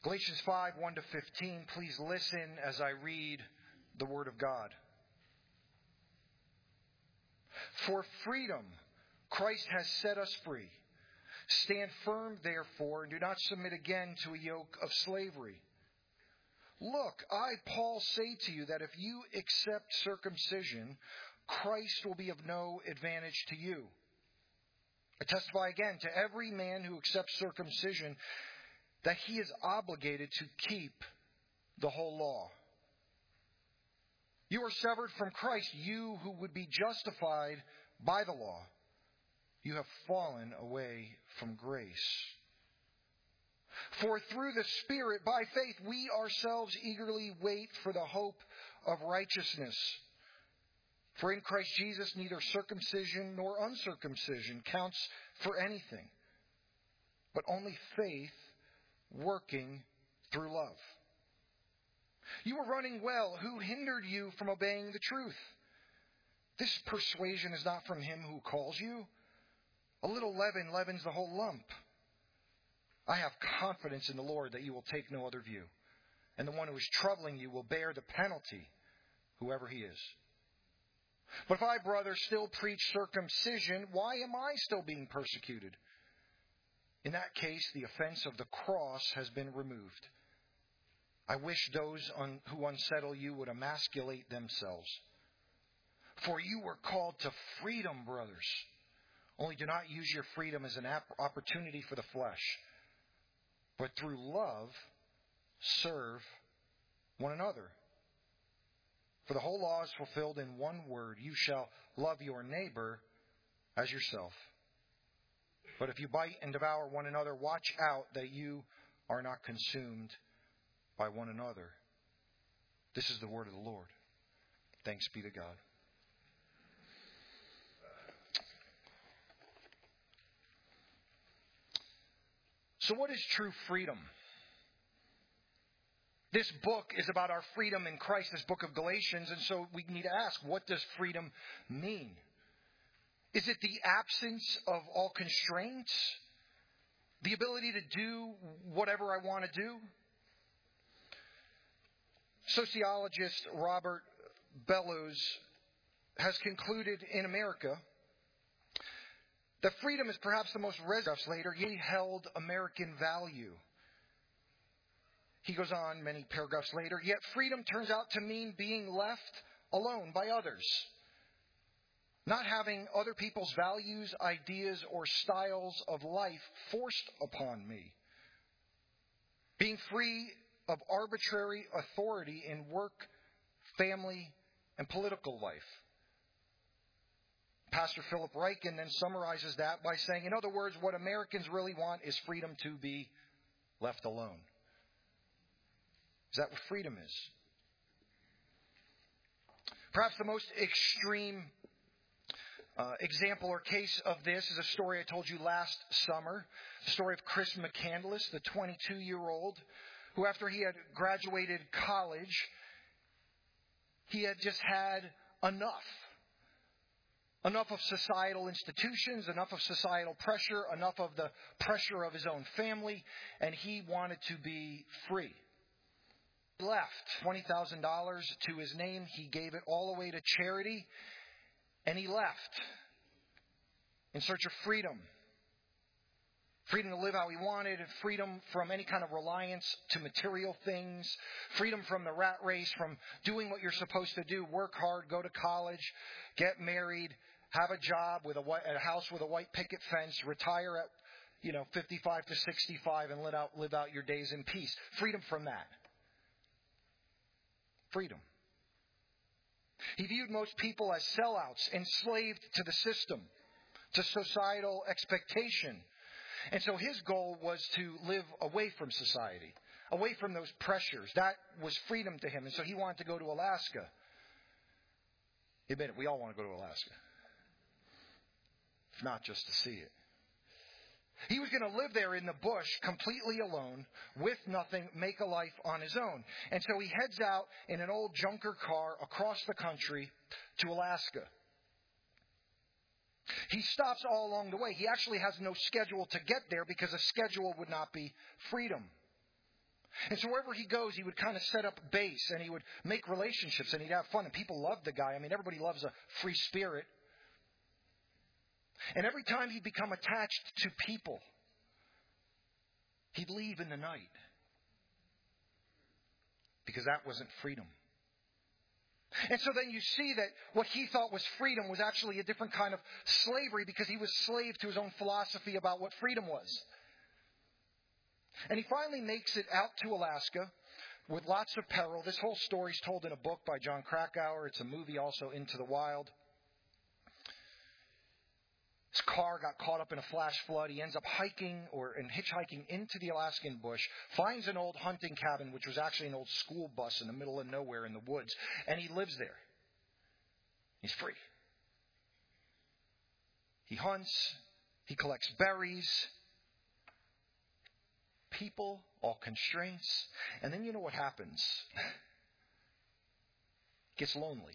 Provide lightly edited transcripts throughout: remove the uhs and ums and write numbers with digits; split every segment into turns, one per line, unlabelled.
Galatians 5, 1 to 15. Please listen as I read the Word of God. For freedom, Christ has set us free. Stand firm, therefore, and do not submit again to a yoke of slavery. Look, I, Paul, say to you that if you accept circumcision, Christ will be of no advantage to you. I testify again to every man who accepts circumcision that he is obligated to keep the whole law. You are severed from Christ, you who would be justified by the law. You have fallen away from grace. For through the Spirit, by faith, we ourselves eagerly wait for the hope of righteousness. For in Christ Jesus, neither circumcision nor uncircumcision counts for anything, but only faith working through love. You were running well. Who hindered you from obeying the truth? This persuasion is not from him who calls you. A little leaven leavens the whole lump. I have confidence in the Lord that you will take no other view, and the one who is troubling you will bear the penalty, whoever he is. But if I, brother, still preach circumcision, why am I still being persecuted? In that case, the offense of the cross has been removed. I wish those who unsettle you would emasculate themselves. For you were called to freedom, brothers. Only do not use your freedom as an opportunity for the flesh, but through love serve one another. For the whole law is fulfilled in one word: you shall love your neighbor as yourself. But if you bite and devour one another, watch out that you are not consumed by one another. This is the word of the Lord. Thanks be to God. So what is true freedom? This book is about our freedom in Christ, this book of Galatians, and so we need to ask, what does freedom mean? Is it the absence of all constraints? The ability to do whatever I want to do? Sociologist Robert Bellows has concluded in America that freedom is perhaps the most later, yet held American value. He goes on many paragraphs later, yet freedom turns out to mean being left alone by others. Not having other people's values, ideas, or styles of life forced upon me. Being free of arbitrary authority in work, family, and political life. Pastor Philip Ryken then summarizes that by saying, in other words, what Americans really want is freedom to be left alone. Is that what freedom is? Perhaps the most extreme example or case of this is a story I told you last summer. The story of Chris McCandless, the 22-year-old, who after he had graduated college, he had just had enough. Enough of societal institutions, enough of societal pressure, enough of the pressure of his own family, and he wanted to be free. He left $20,000 to his name. He gave it all away to charity, and he left in search of freedom. Freedom to live how he wanted, freedom from any kind of reliance to material things, freedom from the rat race, from doing what you're supposed to do, work hard, go to college, get married, have a job with a house with a white picket fence, retire at 55 to 65 and live out your days in peace. Freedom from that. Freedom. He viewed most people as sellouts, enslaved to the system, to societal expectation. And so his goal was to live away from society, away from those pressures. That was freedom to him. And so he wanted to go to Alaska. Admit it, we all want to go to Alaska. If not just to see it. He was going to live there in the bush, completely alone, with nothing, make a life on his own. And so he heads out in an old junker car across the country to Alaska. He stops all along the way. He actually has no schedule to get there because a schedule would not be freedom. And so wherever he goes, he would kind of set up base, and he would make relationships, and he'd have fun. And people loved the guy. I mean, everybody loves a free spirit. And every time he'd become attached to people, he'd leave in the night. Because that wasn't freedom. And so then you see that what he thought was freedom was actually a different kind of slavery, because he was slave to his own philosophy about what freedom was. And he finally makes it out to Alaska with lots of peril. This whole story is told in a book by John Krakauer. It's a movie also, Into the Wild. His car got caught up in a flash flood. He ends up hiking and hitchhiking into the Alaskan bush, finds an old hunting cabin, which was actually an old school bus in the middle of nowhere in the woods, and he lives there. He's free. He hunts. He collects berries. People, all constraints. And then you know what happens. Gets lonely.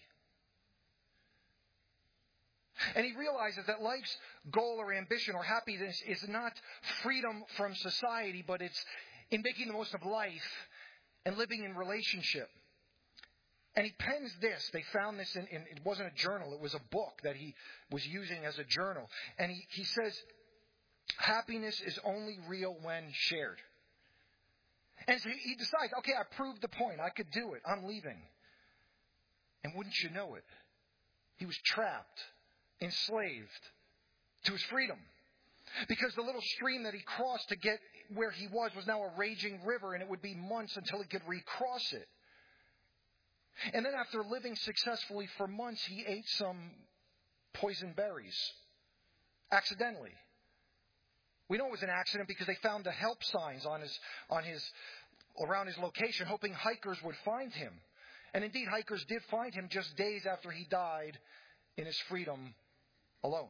And he realizes that life's goal or ambition or happiness is not freedom from society, but it's in making the most of life and living in relationship. And he pens this. They found this in it wasn't a journal, it was a book that he was using as a journal. And he says, happiness is only real when shared. And so he decides, okay, I proved the point. I could do it. I'm leaving. And wouldn't you know it, he was trapped, enslaved to his freedom. Because the little stream that he crossed to get where he was now a raging river, and it would be months until he could recross it. And then after living successfully for months, he ate some poison berries. Accidentally. We know it was an accident because they found the help signs around his location, hoping hikers would find him. And indeed, hikers did find him just days after he died in his freedom alone.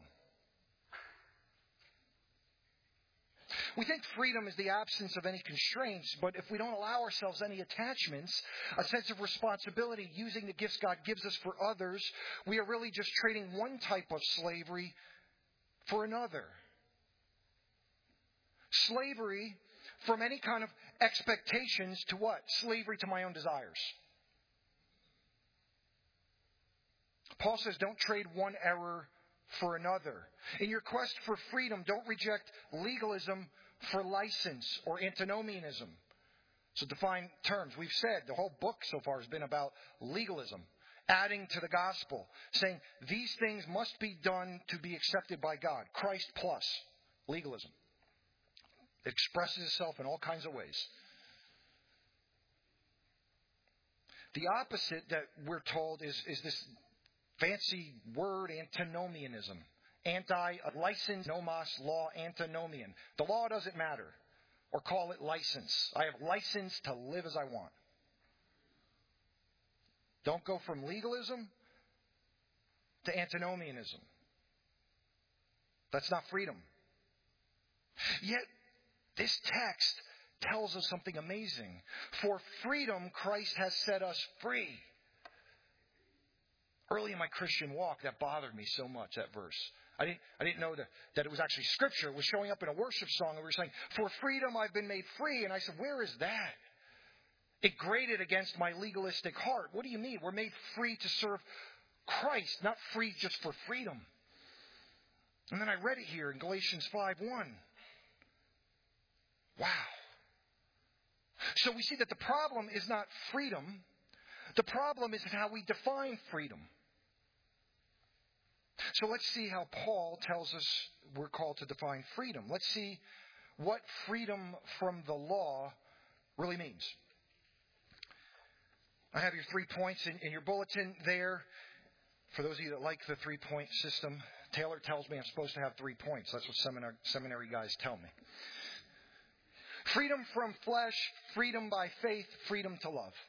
We think freedom is the absence of any constraints, but if we don't allow ourselves any attachments, a sense of responsibility, using the gifts God gives us for others, we are really just trading one type of slavery for another. Slavery from any kind of expectations to what? Slavery to my own desires. Paul says, don't trade one error for another. In your quest for freedom, don't reject legalism for license or antinomianism. So define terms. We've said the whole book so far has been about legalism, adding to the gospel, saying these things must be done to be accepted by God. Christ plus legalism. It expresses itself in all kinds of ways. The opposite that we're told is this fancy word, antinomianism. Anti-license, nomos, law, antinomian. The law doesn't matter. Or call it license. I have license to live as I want. Don't go from legalism to antinomianism. That's not freedom. Yet, this text tells us something amazing. For freedom, Christ has set us free. Early in my Christian walk, that bothered me so much, that verse. I didn't know that it was actually Scripture. It was showing up in a worship song, and we were saying, for freedom I've been made free. And I said, where is that? It grated against my legalistic heart. What do you mean? We're made free to serve Christ, not free just for freedom. And then I read it here in Galatians 5:1. Wow. So we see that the problem is not freedom. The problem is how we define freedom. So let's see how Paul tells us we're called to define freedom. Let's see what freedom from the law really means. I have your 3 points in your bulletin there. For those of you that like the 3-point system, Taylor tells me I'm supposed to have 3 points. That's what seminary guys tell me. Freedom from flesh, freedom by faith, freedom to love.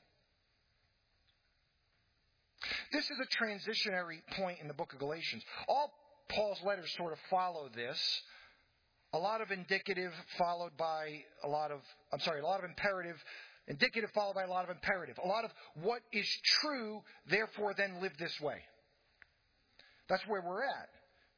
This is a transitionary point in the book of Galatians. All Paul's letters sort of follow this. A lot of indicative followed by a lot of imperative. Indicative followed by a lot of imperative. A lot of what is true, therefore then live this way. That's where we're at.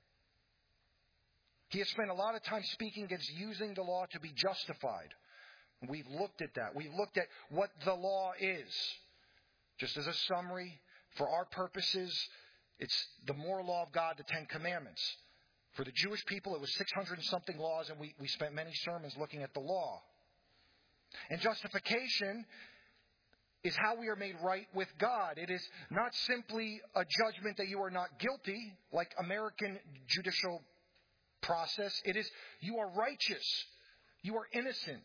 He has spent a lot of time speaking against using the law to be justified. We've looked at that. We've looked at what the law is. Just as a summary, for our purposes, it's the moral law of God, the Ten Commandments. For the Jewish people, it was 600 and something laws, and we spent many sermons looking at the law. And justification is how we are made right with God. It is not simply a judgment that you are not guilty, like American judicial process. It is you are righteous. You are innocent.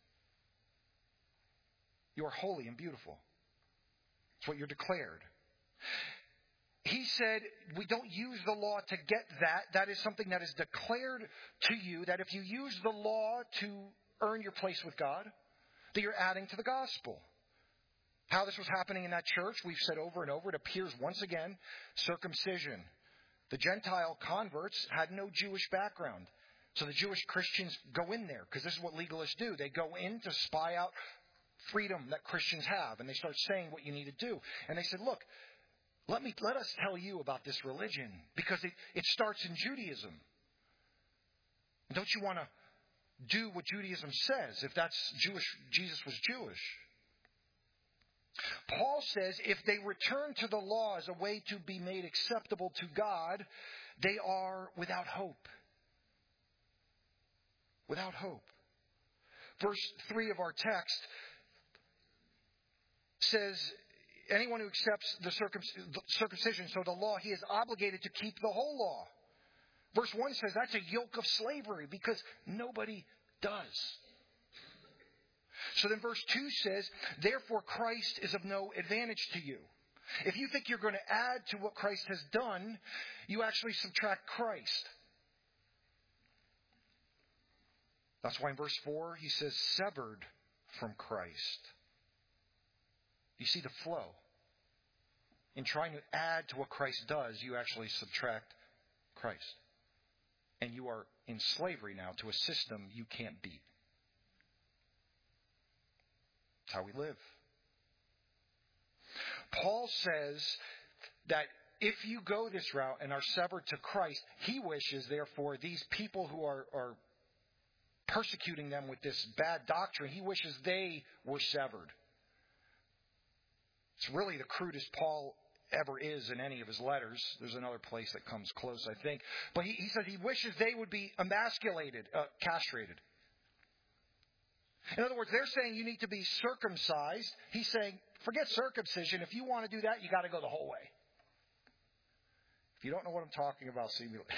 You are holy and beautiful. That's what you're declared. He said we don't use the law to get that. That is something that is declared to you, that if you use the law to earn your place with God, that you're adding to the gospel. How this was happening in that church, we've said over and over, it appears once again, circumcision. The Gentile converts had no Jewish background. So the Jewish Christians go in there, because this is what legalists do. They go in to spy out freedom that Christians have, and they start saying what you need to do. And they said, look, let us tell you about this religion, because it starts in Judaism. Don't you want to do what Judaism says, if that's Jewish? Jesus was Jewish. Paul says if they return to the law as a way to be made acceptable to God, they are without hope. Without hope. Verse 3 of our text says, anyone who accepts the circumcision, so the law, he is obligated to keep the whole law. Verse 1 says that's a yoke of slavery, because nobody does. So then verse 2 says, therefore Christ is of no advantage to you. If you think you're going to add to what Christ has done, you actually subtract Christ. That's why in verse 4 he says, severed from Christ. You see the flow. In trying to add to what Christ does, you actually subtract Christ. And you are in slavery now to a system you can't beat. That's how we live. Paul says that if you go this route and are severed to Christ, he wishes, therefore, these people who are persecuting them with this bad doctrine, he wishes they were severed. It's really the crudest Paul ever is in any of his letters. There's another place that comes close, I think. But he says he wishes they would be emasculated, castrated. In other words, they're saying you need to be circumcised. He's saying, forget circumcision. If you want to do that, you got to go the whole way. If you don't know what I'm talking about, see me later.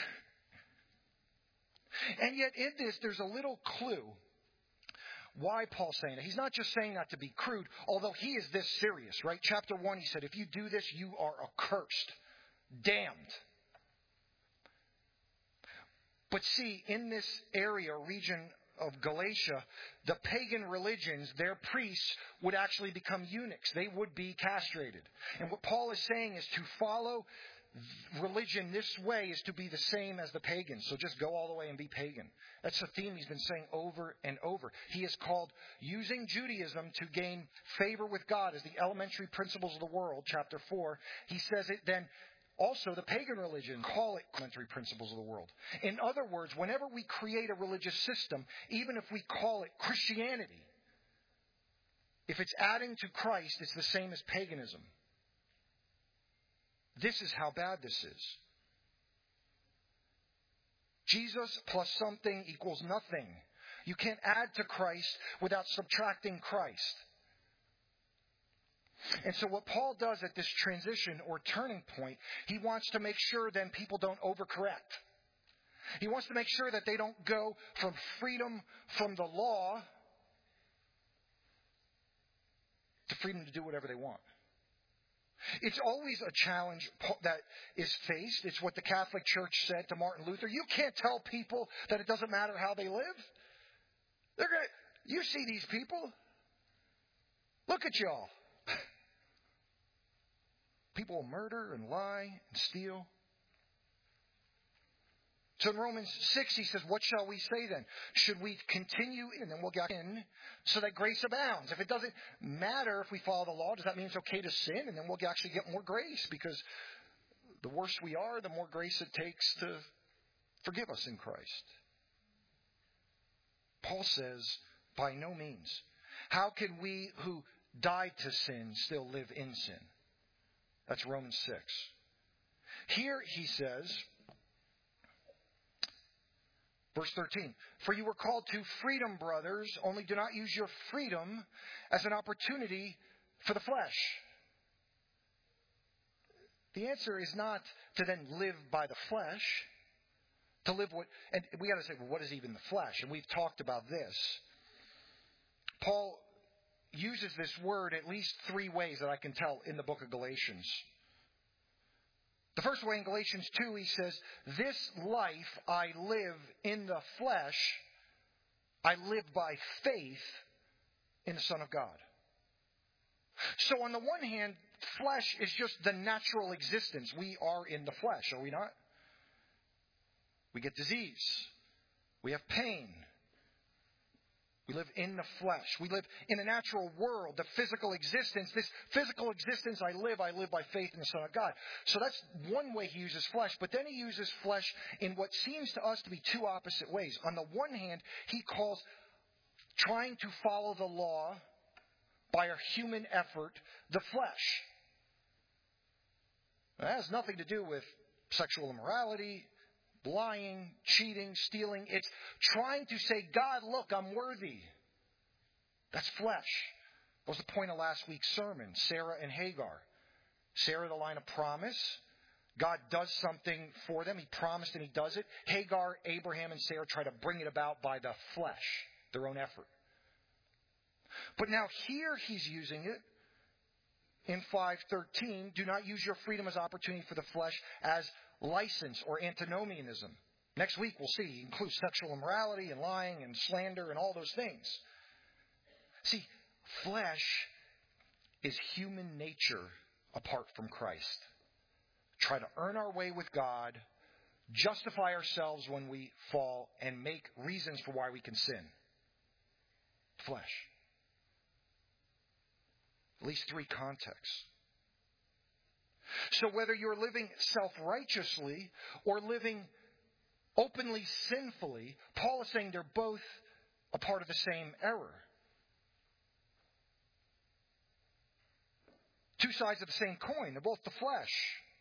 And yet in this, there's a little clue why Paul's saying that. He's not just saying that to be crude, although he is this serious, right? Chapter 1, he said, if you do this, you are accursed, damned. But see, in this area, region of Galatia, the pagan religions, their priests would actually become eunuchs. They would be castrated. And what Paul is saying is to follow religion this way is to be the same as the pagans. So just go all the way and be pagan. That's the theme he's been saying over and over. He is called using Judaism to gain favor with God as the elementary principles of the world, chapter 4. He says it then also the pagan religion call it elementary principles of the world. In other words, whenever we create a religious system, even if we call it Christianity, if it's adding to Christ, it's the same as paganism. This is how bad this is. Jesus plus something equals nothing. You can't add to Christ without subtracting Christ. And so what Paul does at this transition or turning point, he wants to make sure then people don't overcorrect. He wants to make sure that they don't go from freedom from the law to freedom to do whatever they want. It's always a challenge that is faced. It's what the Catholic Church said to Martin Luther. You can't tell people that it doesn't matter how they live. You see these people. Look at y'all. People will murder and lie and steal. So in Romans 6, he says, what shall we say then? Should we continue, and then we'll get in, so that grace abounds? If it doesn't matter if we follow the law, does that mean it's okay to sin? And then we'll actually get more grace, because the worse we are, the more grace it takes to forgive us in Christ. Paul says, By no means. How can we who died to sin still live in sin? That's Romans 6. Here he says, verse 13, for you were called to freedom, brothers, only do not use your freedom as an opportunity for the flesh. The answer is not to then live by the flesh, to live what, and we got to say, well, what is even the flesh? And we've talked about this. Paul uses this word at least 3 ways that I can tell in the book of Galatians. The first way in Galatians 2, he says, this life I live in the flesh, I live by faith in the Son of God. So on the one hand, flesh is just the natural existence. We are in the flesh, are we not? We get disease. We have pain. We live in the flesh. We live in a natural world, the physical existence. This physical existence I live by faith in the Son of God. So that's one way he uses flesh. But then he uses flesh in what seems to us to be 2 opposite ways. On the one hand, he calls trying to follow the law by a human effort the flesh. That has nothing to do with sexual immorality, lying, cheating, stealing. It's trying to say, God, look, I'm worthy. That's flesh. That was the point of last week's sermon, Sarah and Hagar. Sarah, the line of promise. God does something for them. He promised and he does it. Hagar, Abraham, and Sarah try to bring it about by the flesh, their own effort. But now here he's using it in 5:13. Do not use your freedom as opportunity for the flesh as license or antinomianism. Next week we'll see. It includes sexual immorality and lying and slander and all those things. See, flesh is human nature apart from Christ. Try to earn our way with God, justify ourselves when we fall, and make reasons for why we can sin. Flesh. At least 3 contexts. So whether you're living self-righteously or living openly sinfully, Paul is saying they're both a part of the same error. 2 sides of the same coin. They're both the flesh.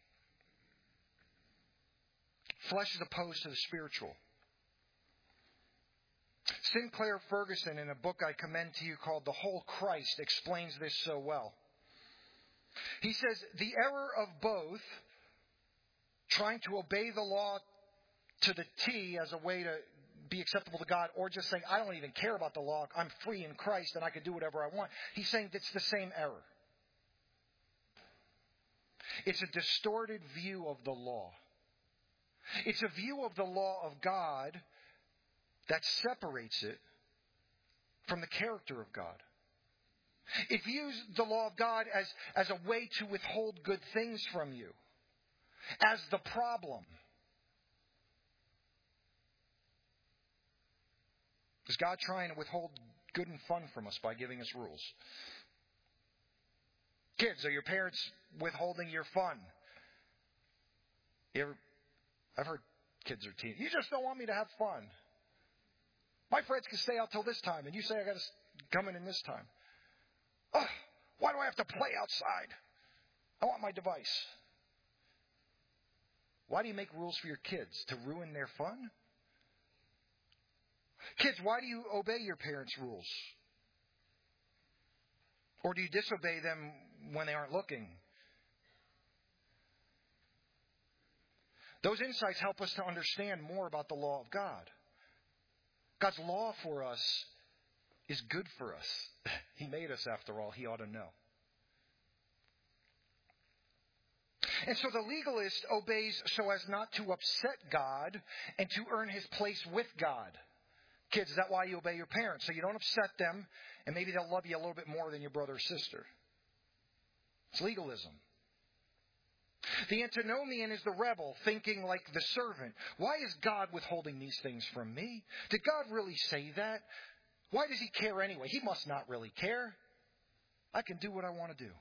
Flesh is opposed to the spiritual. Sinclair Ferguson, in a book I commend to you called The Whole Christ, explains this so well. He says, the error of both, trying to obey the law to the T as a way to be acceptable to God, or just saying, I don't even care about the law, I'm free in Christ and I can do whatever I want. He's saying it's the same error. It's a distorted view of the law. It's a view of the law of God that separates it from the character of God. It views the law of God as a way to withhold good things from you, as the problem. Is God trying to withhold good and fun from us by giving us rules? Kids, are your parents withholding your fun? I've heard kids or teens, you just don't want me to have fun. My friends can stay out till this time, and you say I got to come in this time. Oh, why do I have to play outside? I want my device. Why do you make rules for your kids? To ruin their fun? Kids, why do you obey your parents' rules? Or do you disobey them when they aren't looking? Those insights help us to understand more about the law of God. God's law for us is good for us. He made us, after all. He ought to know. And so the legalist obeys so as not to upset God and to earn his place with God. Kids, is that why you obey your parents? So you don't upset them, and maybe they'll love you a little bit more than your brother or sister. It's legalism. The antinomian is the rebel, thinking like the servant. Why is God withholding these things from me? Did God really say that? Why does he care anyway? He must not really care. I can do what I want to do.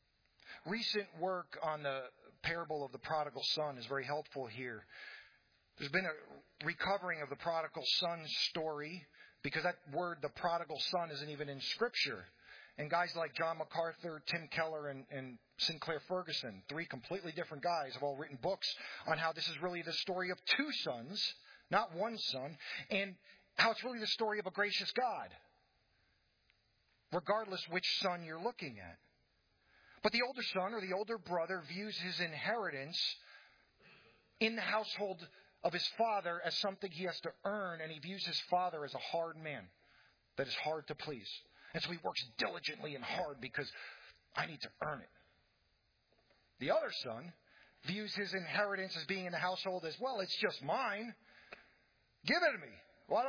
Recent work on the parable of the prodigal son is very helpful here. There's been a recovering of the prodigal son story because that word, the prodigal son, isn't even in Scripture. And guys like John MacArthur, Tim Keller, and Sinclair Ferguson, 3 completely different guys, have all written books on how this is really the story of 2 sons, not 1 son, and how it's really the story of a gracious God, regardless which son you're looking at. But the older son or the older brother views his inheritance in the household of his father as something he has to earn, and he views his father as a hard man that is hard to please. And so he works diligently and hard because I need to earn it. The other son views his inheritance as being in the household as well. It's just mine. Give it to me. Why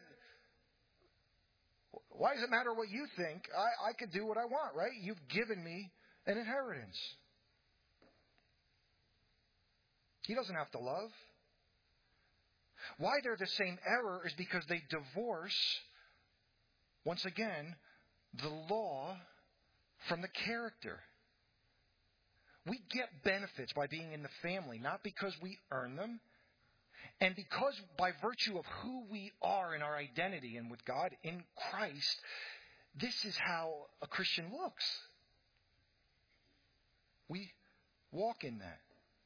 does it matter what you think? I can do what I want, right? You've given me an inheritance. He doesn't have to love. Why they're the same error is because they divorce, once again, the law from the character. We get benefits by being in the family, not because we earn them, and because by virtue of who we are in our identity and with God in Christ, this is how a Christian looks. We walk in that.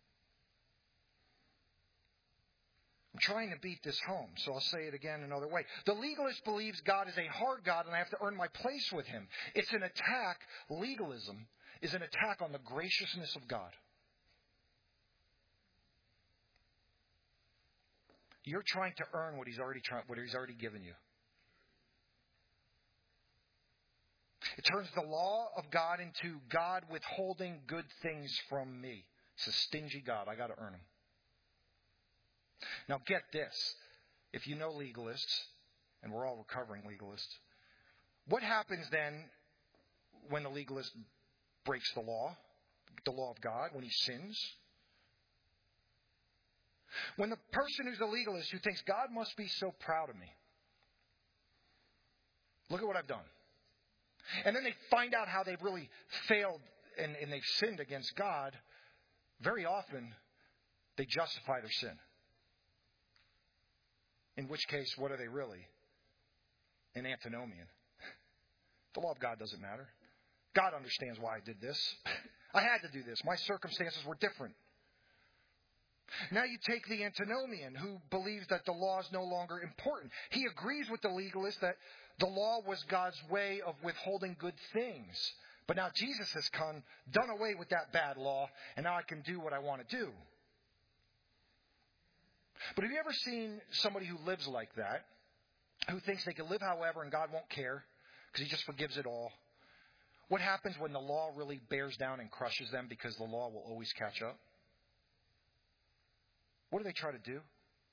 I'm trying to beat this home, so I'll say it again another way. The legalist believes God is a hard God and I have to earn my place with Him. It's an attack. Legalism is an attack on the graciousness of God. You're trying to earn what He's already given you. It turns the law of God into God withholding good things from me. It's a stingy God. I got to earn them. Now get this. If you know legalists, and we're all recovering legalists, what happens then when the legalist breaks the law of God, when he sins? When the person who's a legalist who thinks God must be so proud of me. Look at what I've done. And then they find out how they've really failed and they've sinned against God. Very often, they justify their sin. In which case, what are they really? An antinomian. The law of God doesn't matter. God understands why I did this. I had to do this. My circumstances were different. Now you take the antinomian who believes that the law is no longer important. He agrees with the legalist that the law was God's way of withholding good things. But now Jesus has come, done away with that bad law, and now I can do what I want to do. But have you ever seen somebody who lives like that, who thinks they can live however and God won't care because He just forgives it all? What happens when the law really bears down and crushes them because the law will always catch up? What do they try to do?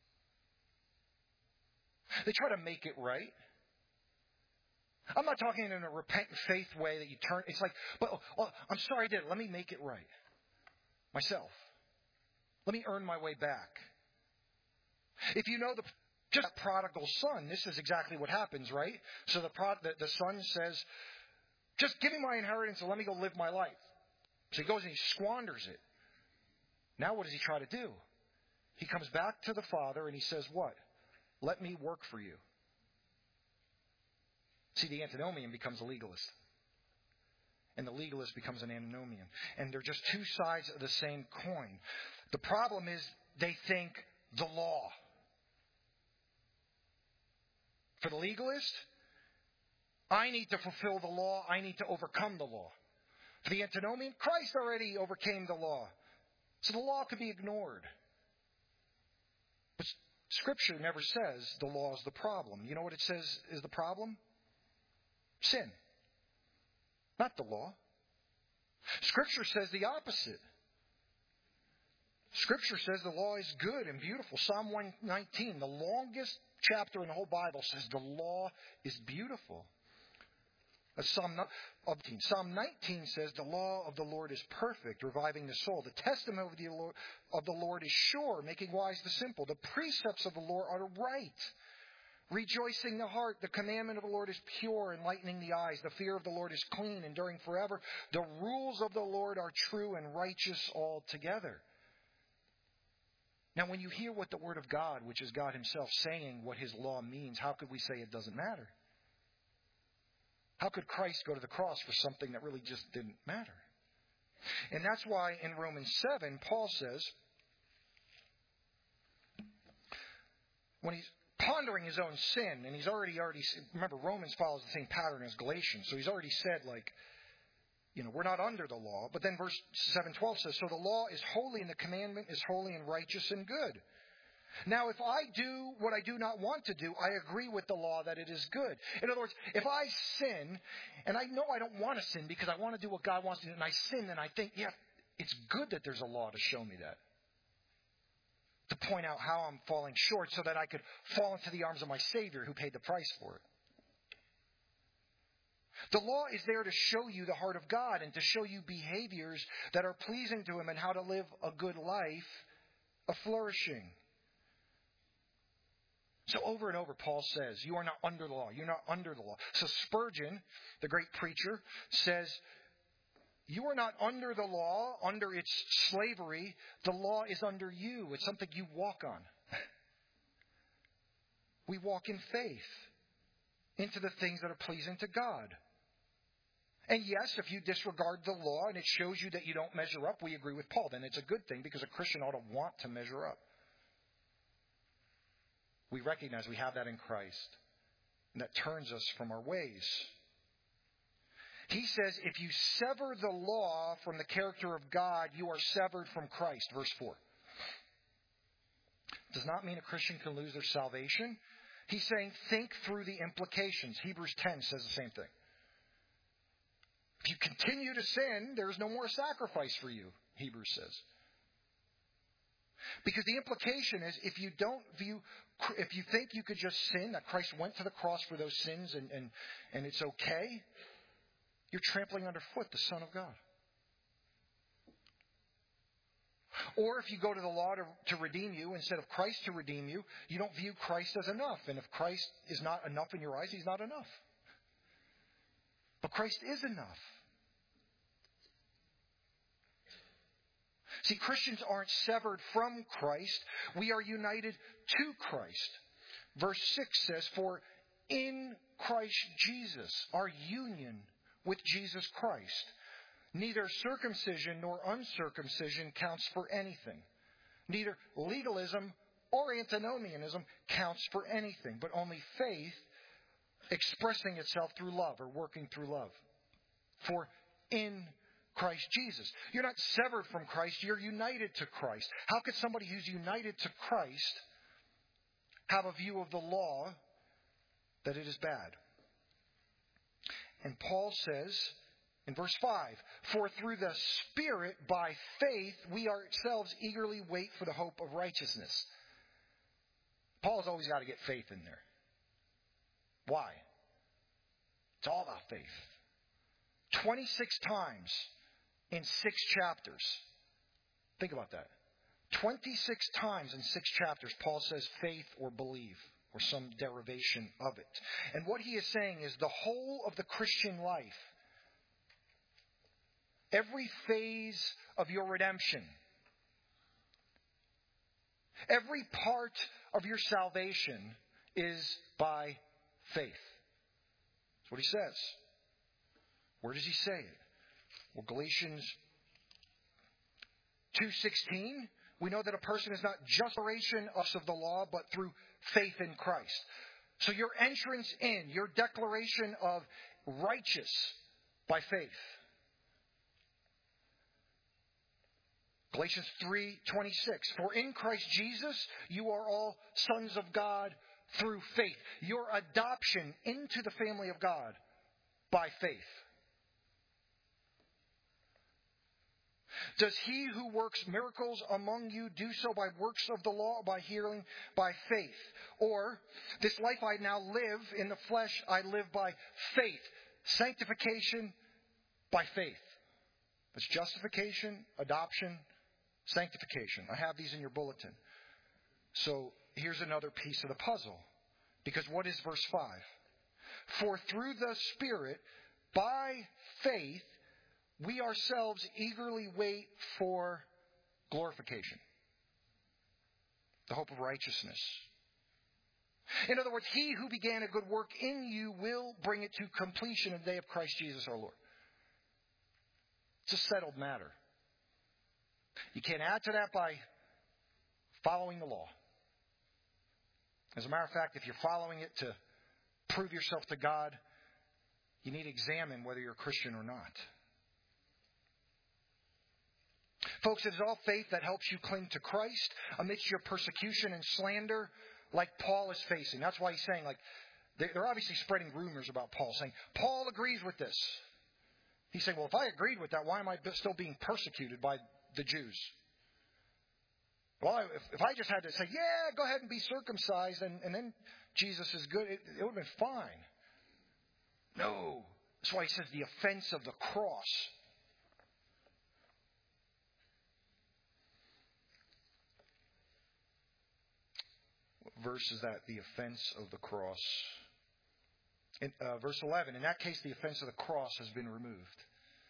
They try to make it right. I'm not talking in a repentant faith way that you turn. It's like, I'm sorry I did it. Let me make it right. Myself. Let me earn my way back. If you know just that prodigal son, this is exactly what happens, right? So the son says, just give me my inheritance and let me go live my life. So he goes and he squanders it. Now what does he try to do? He comes back to the father and he says what? Let me work for you. See, the antinomian becomes a legalist. And the legalist becomes an antinomian. And they're just two sides of the same coin. The problem is they think the law. For the legalist, I need to fulfill the law. I need to overcome the law. For the antinomian, Christ already overcame the law. So the law could be ignored. But Scripture never says the law is the problem. You know what it says is the problem? Sin. Not the law. Scripture says the opposite. Scripture says the law is good and beautiful. Psalm 119, the longest chapter in the whole Bible, says the law is beautiful. Psalm 19 says the law of the Lord is perfect, reviving the soul. The testimony of the Lord is sure, making wise the simple. The precepts of the Lord are right, rejoicing the heart. The commandment of the Lord is pure, enlightening the eyes. The fear of the Lord is clean, enduring forever. The rules of the Lord are true and righteous altogether. Now, when you hear what the Word of God, which is God Himself, saying what His law means, how could we say it doesn't matter? How could Christ go to the cross for something that really just didn't matter? And that's why in Romans 7, Paul says, when he's pondering his own sin, and he's already remember, Romans follows the same pattern as Galatians, so he's already said, we're not under the law. But then verse 7:12 says, so the law is holy and the commandment is holy and righteous and good. Now, if I do what I do not want to do, I agree with the law that it is good. In other words, if I sin, and I know I don't want to sin because I want to do what God wants to do, and I sin, and I think, it's good that there's a law to show me that. To point out how I'm falling short so that I could fall into the arms of my Savior who paid the price for it. The law is there to show you the heart of God and to show you behaviors that are pleasing to Him and how to live a good life, a flourishing. So over and over, Paul says, you are not under the law. You're not under the law. So Spurgeon, the great preacher, says, you are not under the law, under its slavery. The law is under you. It's something you walk on. We walk in faith into the things that are pleasing to God. And yes, if you disregard the law and it shows you that you don't measure up, we agree with Paul. Then it's a good thing because a Christian ought to want to measure up. We recognize we have that in Christ. And that turns us from our ways. He says, if you sever the law from the character of God, you are severed from Christ. Verse 4. Does not mean a Christian can lose their salvation. He's saying, think through the implications. Hebrews 10 says the same thing. If you continue to sin, there's no more sacrifice for you, Hebrews says. Because the implication is, if you think you could just sin, that Christ went to the cross for those sins and it's okay, you're trampling underfoot the Son of God. Or if you go to the law to redeem you instead of Christ to redeem you, you don't view Christ as enough. And if Christ is not enough in your eyes, He's not enough. But Christ is enough. See, Christians aren't severed from Christ. We are united to Christ. Verse 6 says, for in Christ Jesus, our union with Jesus Christ, neither circumcision nor uncircumcision counts for anything. Neither legalism or antinomianism counts for anything, but only faith expressing itself through love or working through love. For in Christ Jesus. You're not severed from Christ, you're united to Christ. How could somebody who's united to Christ have a view of the law that it is bad? And Paul says in verse 5, for through the Spirit by faith we ourselves eagerly wait for the hope of righteousness. Paul's always got to get faith in there. Why? It's all about faith. 26 times in 6 chapters. Think about that. 26 times in 6 chapters, Paul says faith or believe, or some derivation of it. And what he is saying is the whole of the Christian life, every phase of your redemption, every part of your salvation is by faith. That's what he says. Where does he say it? Well, Galatians 2:16, we know that a person is not just operation of the law, but through faith in Christ. So your entrance in, your declaration of righteous by faith. Galatians 3:26, for in Christ Jesus you are all sons of God through faith. Your adoption into the family of God by faith. Does he who works miracles among you do so by works of the law, by healing, by faith? Or, this life I now live in the flesh, I live by faith. Sanctification by faith. That's justification, adoption, sanctification. I have these in your bulletin. So, here's another piece of the puzzle. Because what is verse 5? For through the Spirit, by faith, we ourselves eagerly wait for glorification. The hope of righteousness. In other words, He who began a good work in you will bring it to completion in the day of Christ Jesus our Lord. It's a settled matter. You can't add to that by following the law. As a matter of fact, if you're following it to prove yourself to God, you need to examine whether you're a Christian or not. Folks, it is all faith that helps you cling to Christ amidst your persecution and slander like Paul is facing. That's why he's saying, they're obviously spreading rumors about Paul, saying, Paul agrees with this. He's saying, well, if I agreed with that, why am I still being persecuted by the Jews? Well, if I just had to say, yeah, go ahead and be circumcised, and then Jesus is good, it would have been fine. No. That's why he says the offense of the cross. What verse is that? The offense of the cross. In verse 11, in that case, the offense of the cross has been removed.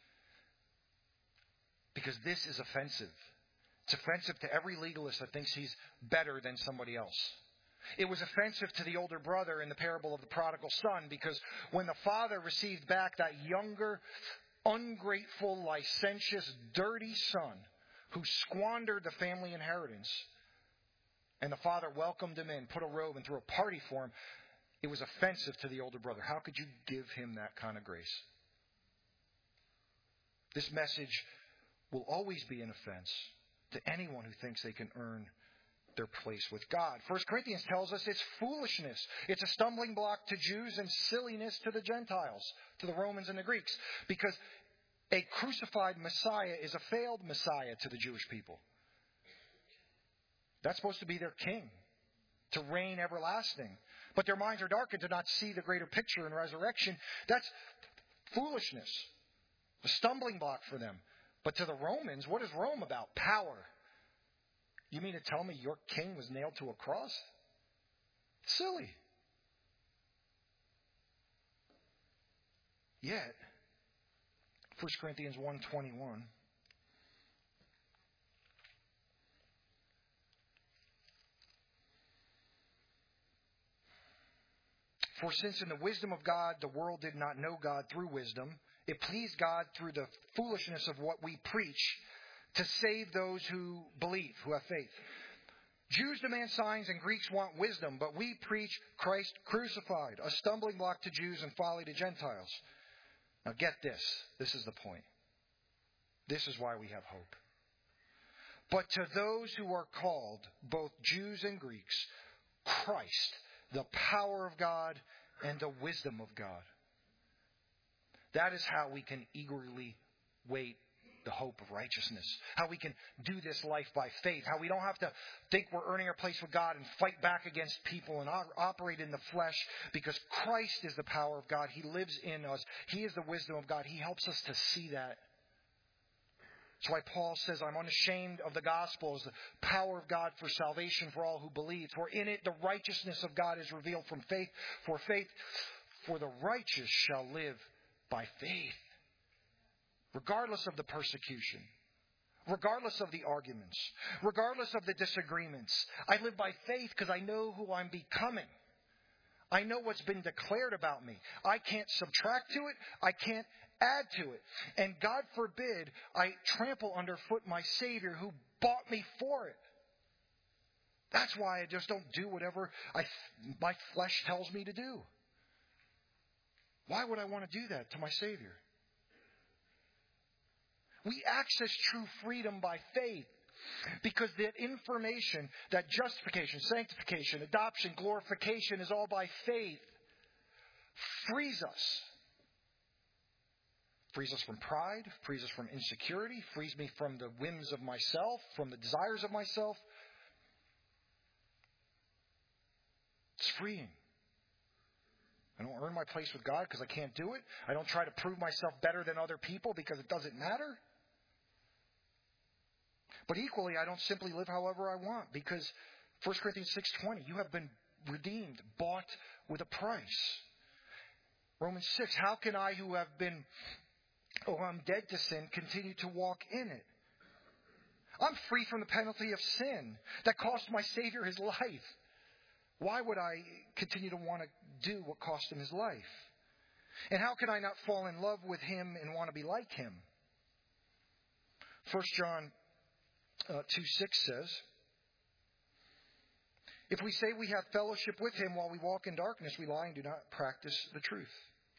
Because this is offensive. It's offensive to every legalist that thinks he's better than somebody else. It was offensive to the older brother in the parable of the prodigal son, because when the father received back that younger, ungrateful, licentious, dirty son who squandered the family inheritance, and the father welcomed him in, put a robe, and threw a party for him, it was offensive to the older brother. How could you give him that kind of grace? This message will always be an offense to anyone who thinks they can earn their place with God. 1 Corinthians tells us it's foolishness. It's a stumbling block to Jews and silliness to the Gentiles, to the Romans and the Greeks. Because a crucified Messiah is a failed Messiah to the Jewish people. That's supposed to be their king, to reign everlasting. But their minds are darkened to not see the greater picture in resurrection. That's foolishness, a stumbling block for them. But to the Romans, what is Rome about? Power. You mean to tell me your king was nailed to a cross? Silly. Yet, 1 Corinthians 1:21. For since in the wisdom of God, the world did not know God through wisdom, it pleased God through the foolishness of what we preach to save those who believe, who have faith. Jews demand signs and Greeks want wisdom, but we preach Christ crucified, a stumbling block to Jews and folly to Gentiles. Now get this. This is the point. This is why we have hope. But to those who are called, both Jews and Greeks, Christ, the power of God and the wisdom of God. That is how we can eagerly wait the hope of righteousness. How we can do this life by faith. How we don't have to think we're earning our place with God and fight back against people and operate in the flesh, because Christ is the power of God. He lives in us. He is the wisdom of God. He helps us to see that. That's why Paul says, I'm unashamed of the gospel as the power of God for salvation for all who believe. For in it the righteousness of God is revealed from faith. For the righteous shall live by faith. Regardless of the persecution. Regardless of the arguments. Regardless of the disagreements. I live by faith because I know who I'm becoming. I know what's been declared about me. I can't subtract to it. I can't add to it. And God forbid I trample underfoot my Savior who bought me for it. That's why I just don't do whatever my flesh tells me to do. Why would I want to do that to my Savior? We access true freedom by faith because that information, that justification, sanctification, adoption, glorification is all by faith, frees us. Frees us from pride, frees us from insecurity, frees me from the whims of myself, from the desires of myself. It's freeing. I don't earn my place with God because I can't do it. I don't try to prove myself better than other people because it doesn't matter. But equally, I don't simply live however I want, because 1 Corinthians 6:20, you have been redeemed, bought with a price. Romans 6, how can I who have been, I'm dead to sin, continue to walk in it? I'm free from the penalty of sin that cost my Savior his life. Why would I continue to want to do what cost him his life? And how can I not fall in love with him and want to be like him? 1 John 2:6 says, if we say we have fellowship with him while we walk in darkness, we lie and do not practice the truth.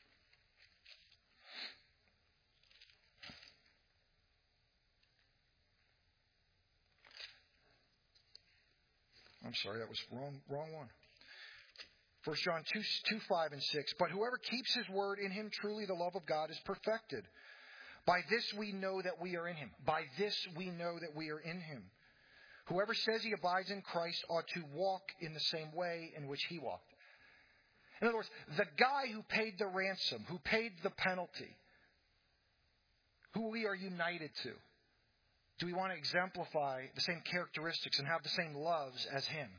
I'm sorry, that was wrong one. 1 John 2:5 and 6. But whoever keeps his word, in him truly the love of God is perfected. By this we know that we are in him. By this we know that we are in him. Whoever says he abides in Christ ought to walk in the same way in which he walked. In other words, the guy who paid the ransom, who paid the penalty, who we are united to, do we want to exemplify the same characteristics and have the same loves as him?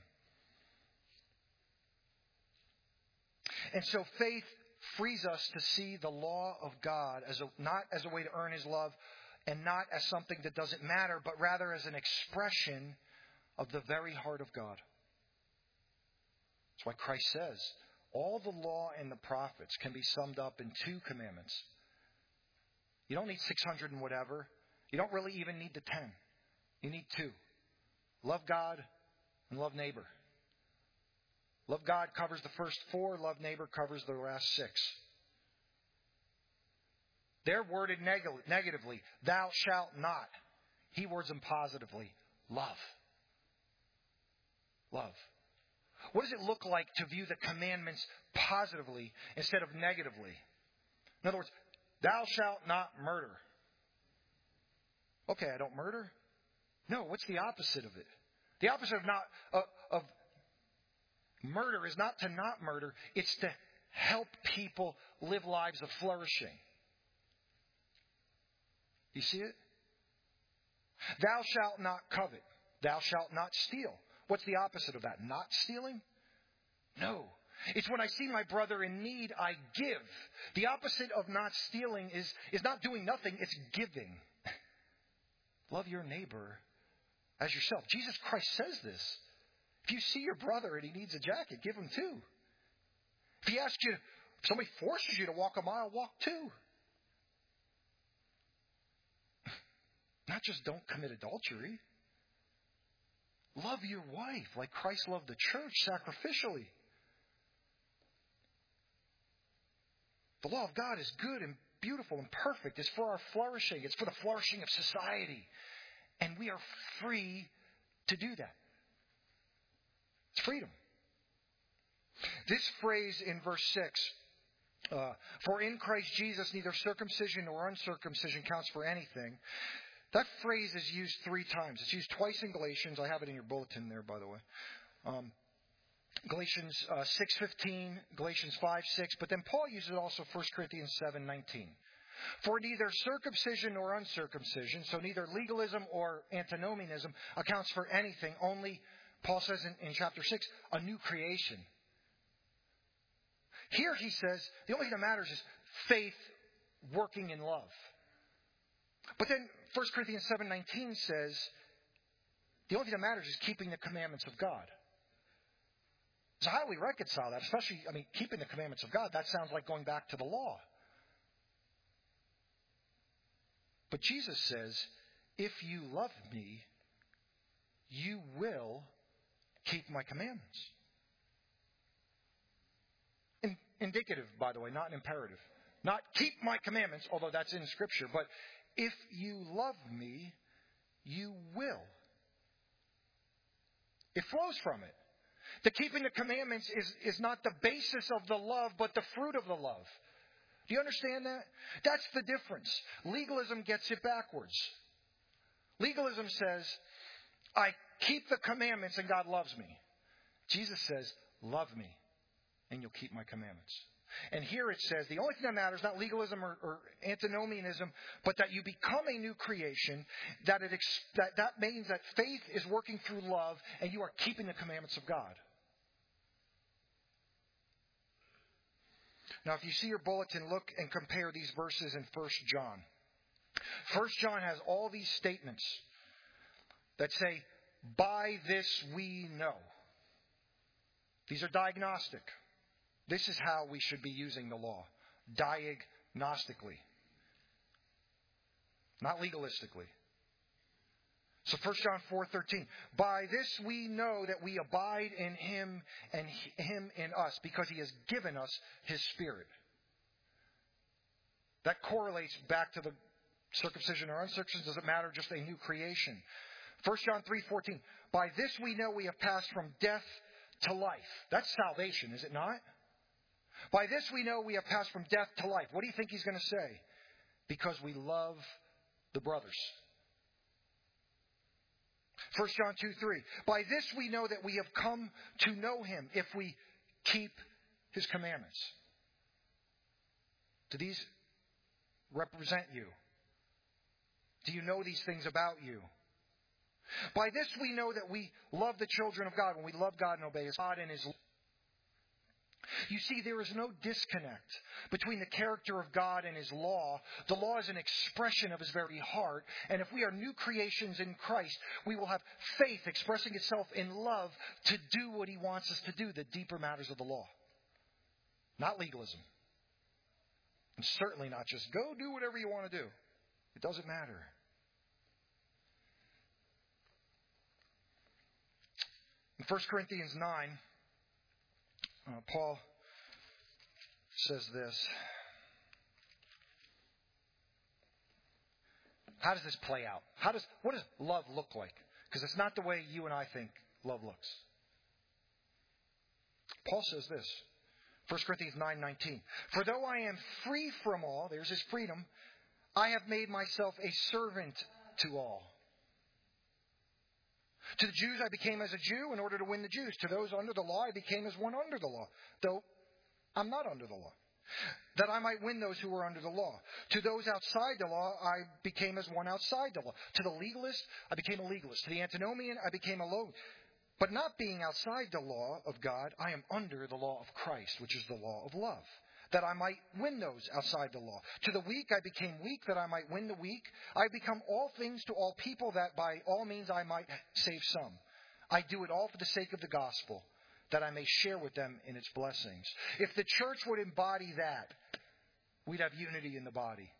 And so faith frees us to see the law of God not as a way to earn his love and not as something that doesn't matter, but rather as an expression of the very heart of God. That's why Christ says, all the law and the prophets can be summed up in 2 commandments. You don't need 600 and whatever. You don't really even need the 10. You need 2. Love God and love neighbor. Love God covers the first 4. Love neighbor covers the last 6. They're worded negatively. Thou shalt not. He words them positively. Love. Love. What does it look like to view the commandments positively instead of negatively? In other words, thou shalt not murder. Okay, I don't murder. No, what's the opposite of it? The opposite of murder is not to not murder. It's to help people live lives of flourishing. You see it? Thou shalt not covet. Thou shalt not steal. What's the opposite of that? Not stealing? No. It's when I see my brother in need, I give. The opposite of not stealing is not doing nothing, it's giving. Love your neighbor as yourself. Jesus Christ says this. If you see your brother and he needs a jacket, give him 2. If he asks you, if somebody forces you to walk a mile, walk 2. Not just don't commit adultery. Love your wife like Christ loved the church sacrificially. The law of God is good and beautiful and perfect. It's for our flourishing. It's for the flourishing of society. And we are free to do that. It's freedom. This phrase in verse 6, for in Christ Jesus neither circumcision nor uncircumcision counts for anything. That phrase is used 3 times. It's used twice in Galatians. I have it in your bulletin there, by the way. Galatians 6:15, Galatians 5:6. But then Paul uses it also 1 Corinthians 7:19. For neither circumcision nor uncircumcision, so neither legalism or antinomianism accounts for anything. Only, Paul says in chapter 6, a new creation. Here he says the only thing that matters is faith working in love. But then 1 Corinthians 7:19 says the only thing that matters is keeping the commandments of God. So how do we reconcile that? Especially, keeping the commandments of God, that sounds like going back to the law. But Jesus says, if you love me, you will keep my commandments. Indicative, by the way, not imperative. Not keep my commandments, although that's in Scripture, but if you love me, you will. It flows from it. The keeping the commandments is not the basis of the love, but the fruit of the love. Do you understand that? That's the difference. Legalism gets it backwards. Legalism says, I keep the commandments and God loves me. Jesus says, love me and you'll keep my commandments. And here it says, the only thing that matters, not legalism or antinomianism, but that you become a new creation, that means that faith is working through love and you are keeping the commandments of God. Now, if you see your bulletin, look and compare these verses in 1 John. 1 John has all these statements that say, by this we know. These are diagnostic. This is how we should be using the law. Diagnostically. Not legalistically. So 1 John 4:13. By this we know that we abide in Him and Him in us, because He has given us His Spirit. That correlates back to the circumcision or uncircumcision. Doesn't matter, just a new creation. 1 John 3:14. By this we know we have passed from death to life. That's salvation, is it not? By this we know we have passed from death to life. What do you think he's going to say? Because we love the brothers. 1 John 2:3. By this we know that we have come to know Him if we keep His commandments. Do these represent you? Do you know these things about you? By this we know that we love the children of God, when we love God and obey His God and His law. You see, there is no disconnect between the character of God and His law. The law is an expression of His very heart. And if we are new creations in Christ, we will have faith expressing itself in love to do what He wants us to do, the deeper matters of the law. Not legalism. And certainly not just go do whatever you want to do. It doesn't matter. In 1 Corinthians 9, Paul says this. How does this play out? What does love look like? Because it's not the way you and I think love looks. Paul says this. 1 Corinthians 9:19. For though I am free from all, there's his freedom, I have made myself a servant to all. To the Jews I became as a Jew in order to win the Jews. To those under the law I became as one under the law, though I'm not under the law, that I might win those who were under the law. To those outside the law I became as one outside the law. To the legalist I became a legalist. To the antinomian I became a Loan. But not being outside the law of God, I am under the law of Christ, which is the law of love, that I might win those outside the law. To the weak I became weak, that I might win the weak. I become all things to all people, that by all means I might save some. I do it all for the sake of the gospel, that I may share with them in its blessings. If the church would embody that, we'd have unity in the body.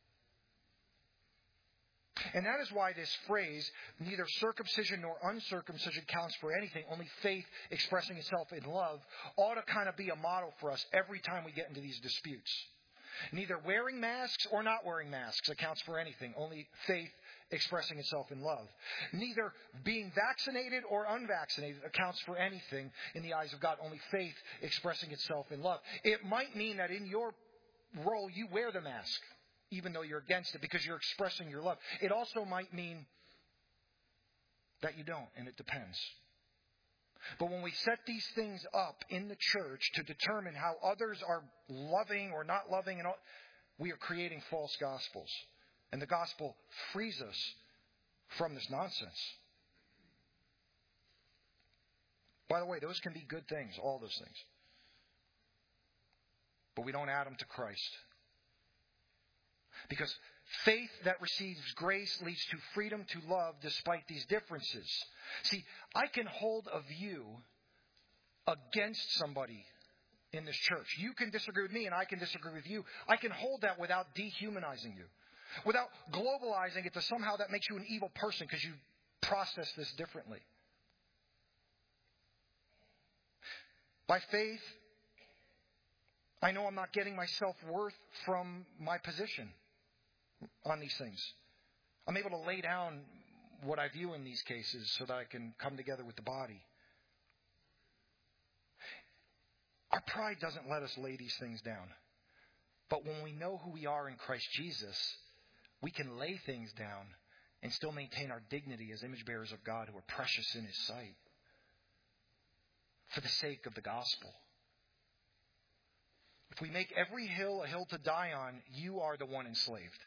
And that is why this phrase, neither circumcision nor uncircumcision counts for anything, only faith expressing itself in love, ought to kind of be a model for us every time we get into these disputes. Neither wearing masks or not wearing masks accounts for anything, only faith expressing itself in love. Neither being vaccinated or unvaccinated accounts for anything in the eyes of God, only faith expressing itself in love. It might mean that in your role you wear the mask, even though you're against it, because you're expressing your love. It also might mean that you don't, and it depends. But when we set these things up in the church to determine how others are loving or not loving, and all, we are creating false gospels. And the gospel frees us from this nonsense. By the way, those can be good things, all those things. But we don't add them to Christ. Because faith that receives grace leads to freedom to love despite these differences. See, I can hold a view against somebody in this church. You can disagree with me and I can disagree with you. I can hold that without dehumanizing you. Without globalizing it to somehow that makes you an evil person because you process this differently. By faith, I know I'm not getting my self-worth from my position on these things. I'm able to lay down what I view in these cases so that I can come together with the body. Our pride doesn't let us lay these things down. But when we know who we are in Christ Jesus, we can lay things down and still maintain our dignity as image bearers of God who are precious in His sight for the sake of the gospel. If we make every hill a hill to die on, you are the one enslaved.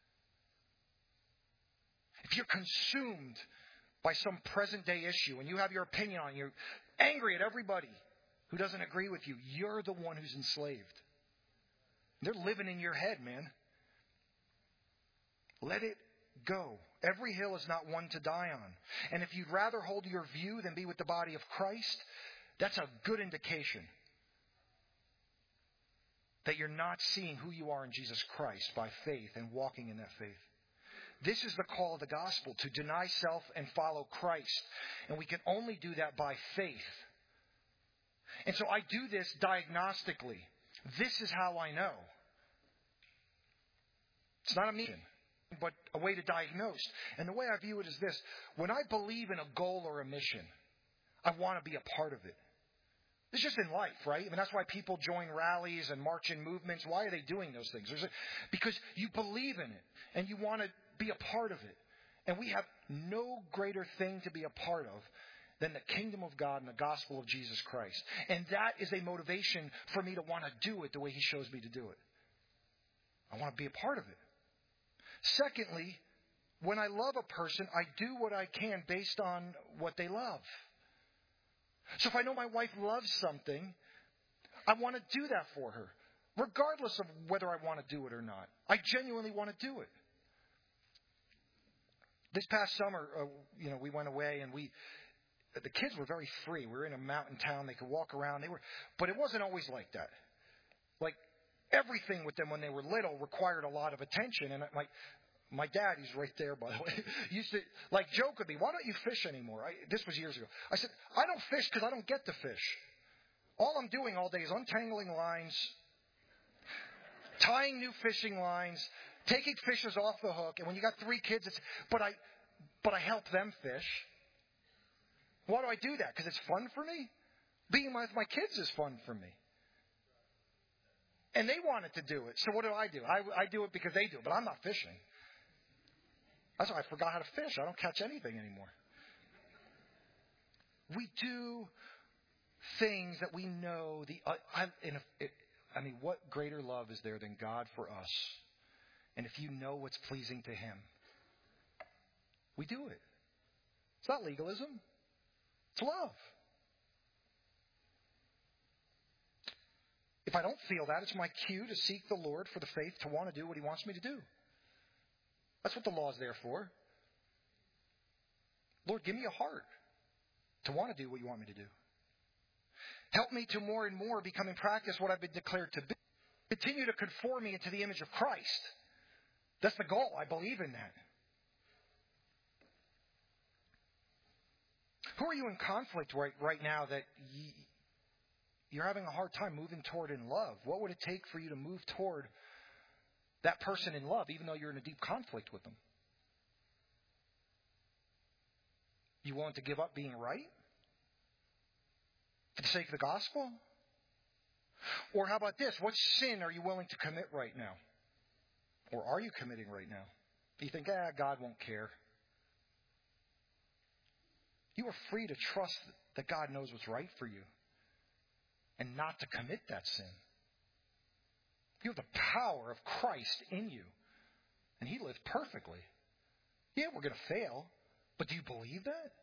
If you're consumed by some present day issue and you have your opinion on it, you're angry at everybody who doesn't agree with you, you're the one who's enslaved. They're living in your head, man. Let it Go. Every hill is not one to die on. And if you'd rather hold your view than be with the body of Christ, that's a good indication that you're not seeing who you are in Jesus Christ by faith and walking in that faith. This is the call of the gospel, to deny self and follow Christ. And we can only do that by faith. And so I do this diagnostically. This is how I know. It's not a mission, but a way to diagnose. And the way I view it is this. When I believe in a goal or a mission, I want to be a part of it. It's just in life, right? I mean, that's why people join rallies and march in movements. Why are they doing those things? Because you believe in it and you want to be a part of it. And we have no greater thing to be a part of than the kingdom of God and the gospel of Jesus Christ. And that is a motivation for me to want to do it the way He shows me to do it. I want to be a part of it. Secondly, when I love a person, I do what I can based on what they love. So if I know my wife loves something, I want to do that for her, regardless of whether I want to do it or not. I genuinely want to do it. This past summer, we went away and the kids were very free. We were in a mountain town. They could walk around. But it wasn't always like that. Like everything with them when they were little required a lot of attention. And my dad, he's right there, by the way, used to joke with me, "Why don't you fish anymore?" This was years ago. I said, "I don't fish because I don't get to fish. All I'm doing all day is untangling lines, tying new fishing lines, taking fishes off the hook. And when you got 3 kids, but I help them fish. Why do I do that? Because it's fun for me? Being with my kids is fun for me. And they wanted to do it. So what do? I do it because they do it, but I'm not fishing. That's why I forgot how to fish. I don't catch anything anymore. We do things that we know. What greater love is there than God for us? And if you know what's pleasing to Him, we do it. It's not legalism. It's love. If I don't feel that, it's my cue to seek the Lord for the faith to want to do what He wants me to do. That's what the law is there for. Lord, give me a heart to want to do what You want me to do. Help me to more and more become in practice what I've been declared to be. Continue to conform me into the image of Christ. That's the goal. I believe in that. Who are you in conflict right now that you're having a hard time moving toward in love? What would it take for you to move toward that person in love, even though you're in a deep conflict with them? You willing to give up being right for the sake of the gospel? Or how about this? What sin are you willing to commit right now? Or are you committing right now? Do you think, God won't care? You are free to trust that God knows what's right for you and not to commit that sin. You have the power of Christ in you, and He lived perfectly. Yeah, we're going to fail, but do you believe that?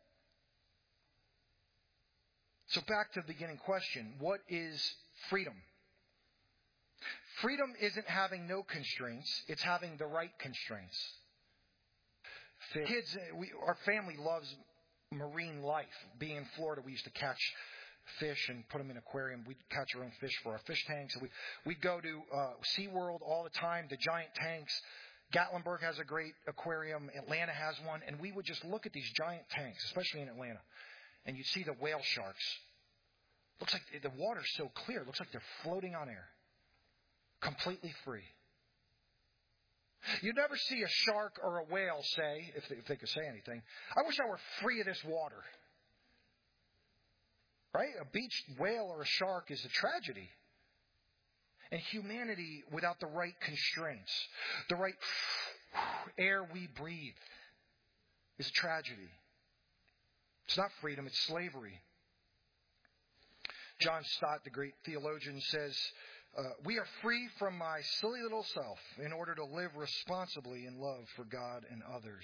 So back to the beginning question, what is freedom? Freedom isn't having no constraints, it's having the right constraints. Kids, our family loves marine life. Being in Florida, we used to catch fish and put them in an aquarium. We'd catch our own fish for our fish tanks. We'd go to SeaWorld all the time, the giant tanks. Gatlinburg has a great aquarium. Atlanta has one. And we would just look at these giant tanks, especially in Atlanta, and you'd see the whale sharks. Looks like the water's so clear. It looks like they're floating on air, completely free. You'd never see a shark or a whale say, if they could say anything, "I wish I were free of this water." Right? A beached whale or a shark is a tragedy. And humanity without the right constraints, the right air we breathe, is a tragedy. It's not freedom, it's slavery. John Stott, the great theologian, says, "We are free from my silly little self in order to live responsibly in love for God and others."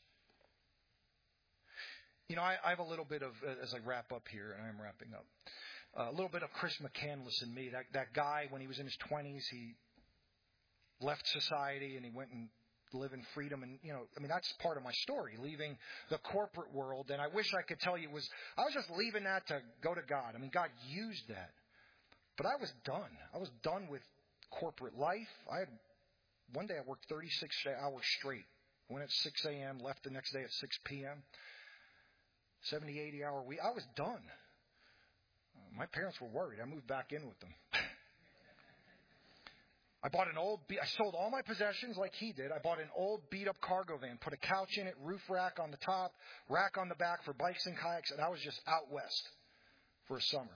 I have a little bit of, as I wrap up here, and I'm wrapping up, a little bit of Chris McCandless in me. That guy, when he was in his 20s, he left society and he went and live in freedom. And, that's part of my story, leaving the corporate world. And I wish I could tell you I was just leaving that to go to God. God used that. But I was done. I was done with corporate life. One day I worked 36 hours straight. Went at 6 a.m., left the next day at 6 p.m. 70, 80-hour week. I was done. My parents were worried. I moved back in with them. I sold all my possessions like he did. I bought an old beat-up cargo van, put a couch in it, roof rack on the top, rack on the back for bikes and kayaks, and I was just out west for a summer.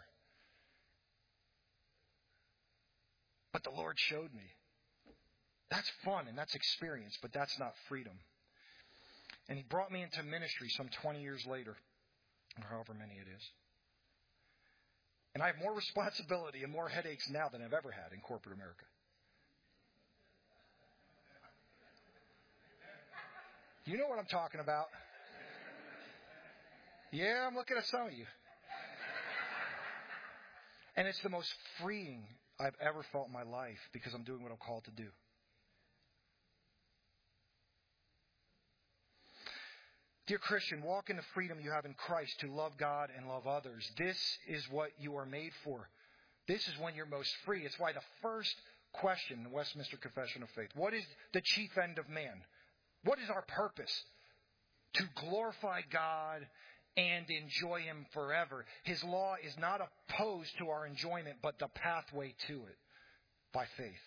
But the Lord showed me. That's fun and that's experience, but that's not freedom. And He brought me into ministry some 20 years later, or however many it is. And I have more responsibility and more headaches now than I've ever had in corporate America. You know what I'm talking about. Yeah, I'm looking at some of you. And it's the most freeing I've ever felt in my life because I'm doing what I'm called to do. Dear Christian, walk in the freedom you have in Christ to love God and love others. This is what you are made for. This is when you're most free. It's why the first question in the Westminster Confession of Faith, what is the chief end of man? What is our purpose? To glorify God and enjoy Him forever. His law is not opposed to our enjoyment, but the pathway to it by faith.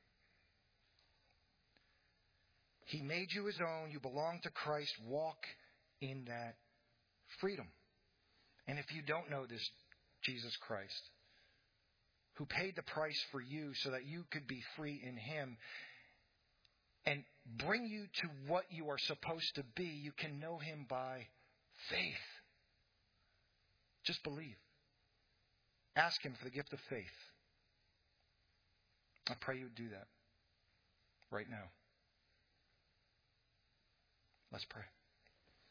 He made you His own. You belong to Christ. Walk in that freedom. And if you don't know this Jesus Christ, who paid the price for you so that you could be free in Him and bring you to what you are supposed to be, you can know Him by faith. Just believe. Ask Him for the gift of faith. I pray you would do that right now. Let's pray.